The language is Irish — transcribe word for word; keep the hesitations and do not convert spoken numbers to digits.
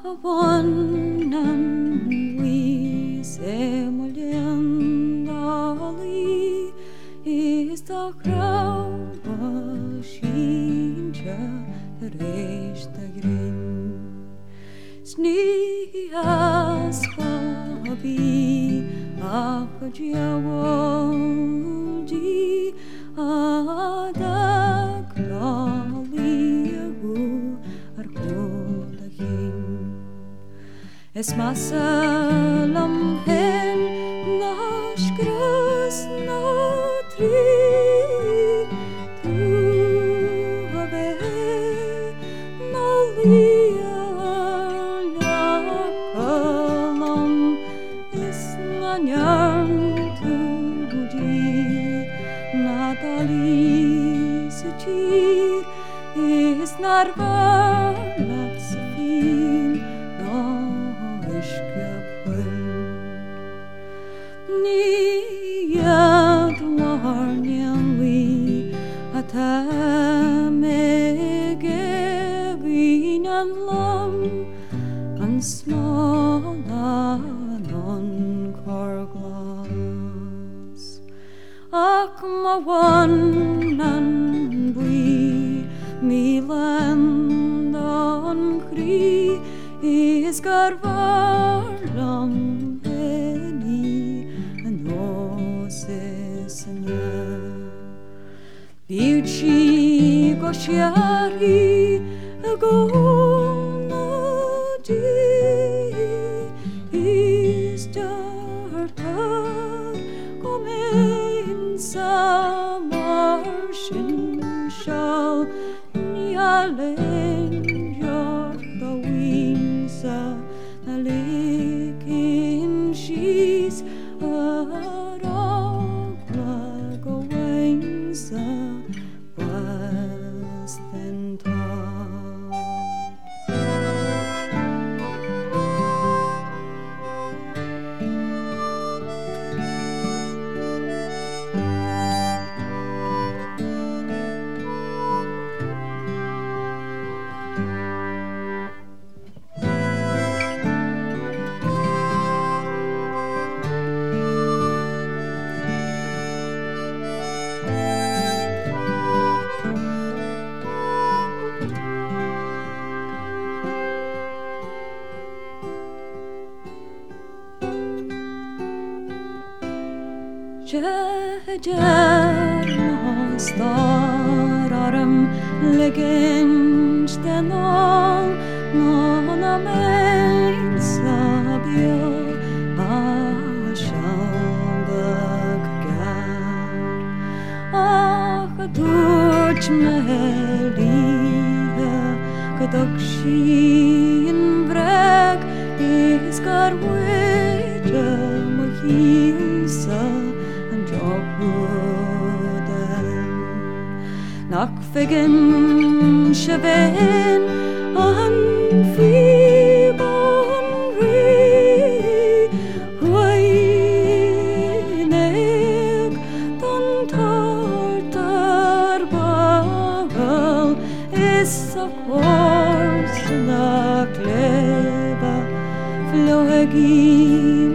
Ahawanan we semolendali is the crown shinja resta grin snias habi akjawdi adak laliu arkodahin es masalam hen nashkras natri tu have nalia lakalam es nanyam tudi natali suchir es narvalat safin Niyad warnyan we atamegevin lam an smalanon korglas akmawanan we milandon kri is garvalam Biuchi goshiari agonadi is dartar gomen samarshin shall nialen yor the wings nalikin she's Jejer nostararum legend denal non amen sabio ashambak gar ach durch melia kadakshi in vrag is garweja mohisa Nach fegen shaven an fibon re huainek don tartar bagal es a kors na kleva floegin